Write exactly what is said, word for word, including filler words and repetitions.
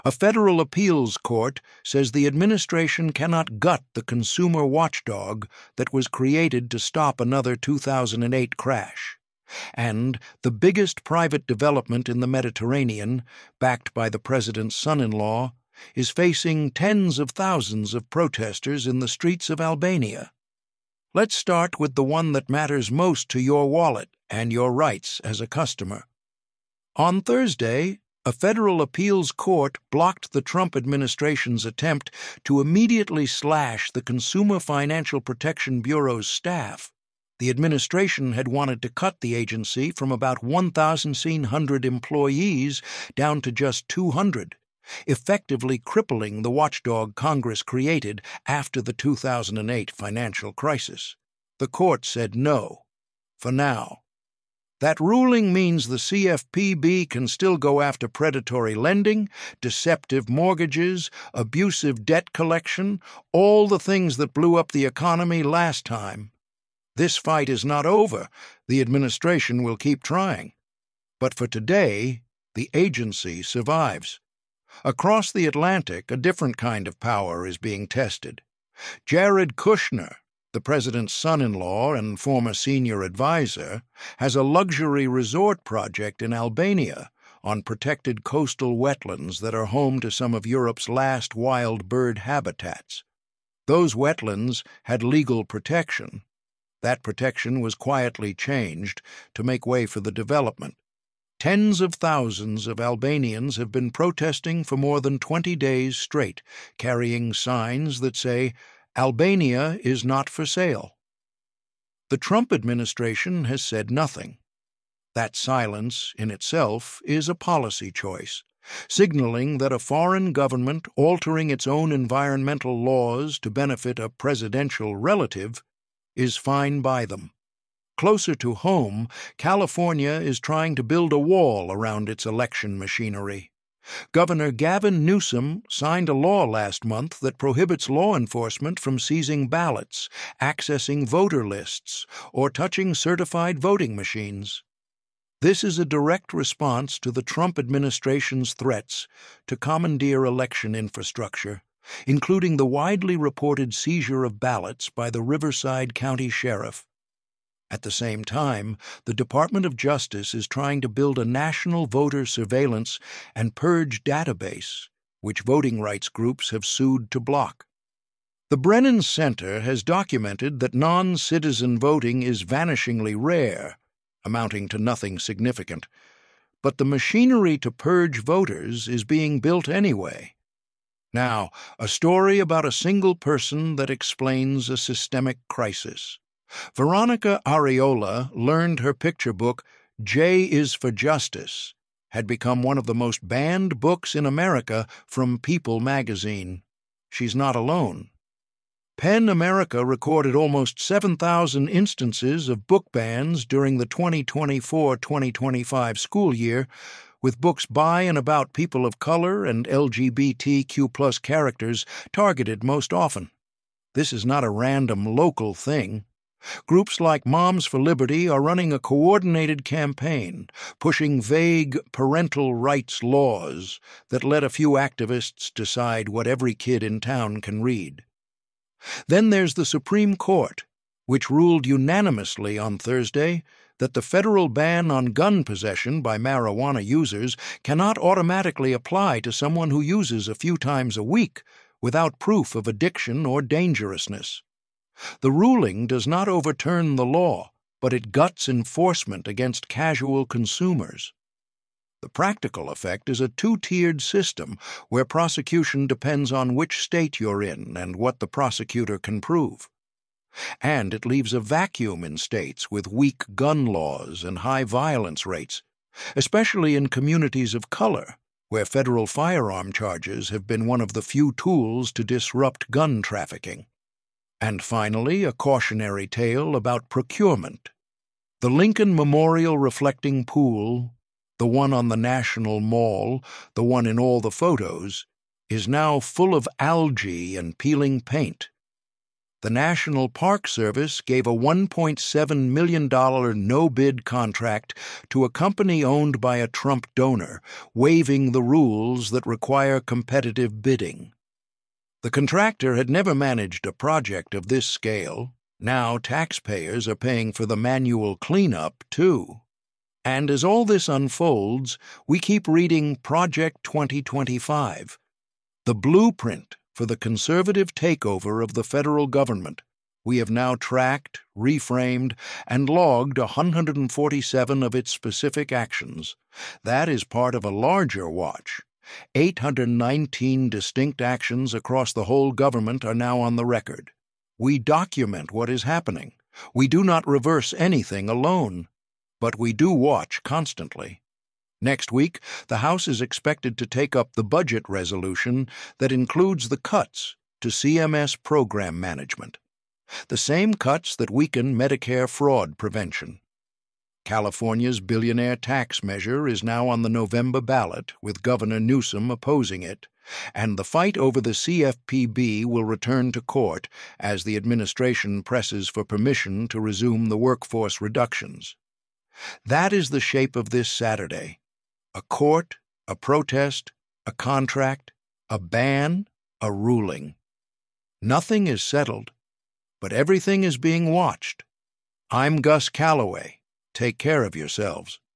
A federal appeals court says the administration cannot gut the consumer watchdog that was created to stop another two thousand eight crash. And the biggest private development in the Mediterranean, backed by the president's son-in-law, is facing tens of thousands of protesters in the streets of Albania. Let's start with the one that matters most to your wallet and your rights as a customer. On Thursday, a federal appeals court blocked the Trump administration's attempt to immediately slash the Consumer Financial Protection Bureau's staff. The administration had wanted to cut the agency from about one thousand six hundred employees down to just two hundred, effectively crippling the watchdog Congress created after the two thousand eight financial crisis. The court said no, for now. That ruling means the C F P B can still go after predatory lending, deceptive mortgages, abusive debt collection, all the things that blew up the economy last time. This fight is not over. The administration will keep trying. But for today, the agency survives. Across the Atlantic, a different kind of power is being tested. Jared Kushner, the president's son-in-law and former senior advisor, has a luxury resort project in Albania on protected coastal wetlands that are home to some of Europe's last wild bird habitats. Those wetlands had legal protection. That protection was quietly changed to make way for the development. Tens of thousands of Albanians have been protesting for more than twenty days straight, carrying signs that say, "Albania is not for sale." The Trump administration has said nothing. That silence, in itself, is a policy choice, signaling that a foreign government altering its own environmental laws to benefit a presidential relative is fine by them. Closer to home, California is trying to build a wall around its election machinery. Governor Gavin Newsom signed a law last month that prohibits law enforcement from seizing ballots, accessing voter lists, or touching certified voting machines. This is a direct response to the Trump administration's threats to commandeer election infrastructure, including the widely reported seizure of ballots by the Riverside County Sheriff. At the same time, the Department of Justice is trying to build a national voter surveillance and purge database, which voting rights groups have sued to block. The Brennan Center has documented that non-citizen voting is vanishingly rare, amounting to nothing significant, but the machinery to purge voters is being built anyway. Now, a story about a single person that explains a systemic crisis. Veronica Arreola learned her picture book, J is for Justice, had become one of the most banned books in America from People magazine. She's not alone. PEN America recorded almost seven thousand instances of book bans during the twenty twenty-four twenty twenty-five school year, with books by and about people of color and L G B T Q plus characters targeted most often. This is not a random local thing. Groups like Moms for Liberty are running a coordinated campaign, pushing vague parental rights laws that let a few activists decide what every kid in town can read. Then there's the Supreme Court, which ruled unanimously on Thursday that the federal ban on gun possession by marijuana users cannot automatically apply to someone who uses a few times a week without proof of addiction or dangerousness. The ruling does not overturn the law, but it guts enforcement against casual consumers. The practical effect is a two-tiered system where prosecution depends on which state you're in and what the prosecutor can prove. And it leaves a vacuum in states with weak gun laws and high violence rates, especially in communities of color, where federal firearm charges have been one of the few tools to disrupt gun trafficking. And finally, a cautionary tale about procurement. The Lincoln Memorial reflecting pool, the one on the National Mall, the one in all the photos, is now full of algae and peeling paint. The National Park Service gave a one point seven million dollars no-bid contract to a company owned by a Trump donor, waiving the rules that require competitive bidding. The contractor had never managed a project of this scale. Now taxpayers are paying for the manual cleanup, too. And as all this unfolds, we keep reading Project twenty twenty-five, the blueprint for the conservative takeover of the federal government. We have now tracked, reframed, and logged one hundred forty-seven of its specific actions. That is part of a larger watch. eight hundred nineteen distinct actions across the whole government are now on the record. We document what is happening. We do not reverse anything alone, but we do watch constantly. Next week, the House is expected to take up the budget resolution that includes the cuts to C M S program management, the same cuts that weaken Medicare fraud prevention. California's billionaire tax measure is now on the November ballot, with Governor Newsom opposing it, and the fight over the C F P B will return to court as the administration presses for permission to resume the workforce reductions. That is the shape of this Saturday. A court, a protest, a contract, a ban, a ruling. Nothing is settled, but everything is being watched. I'm Gus Calloway. Take care of yourselves.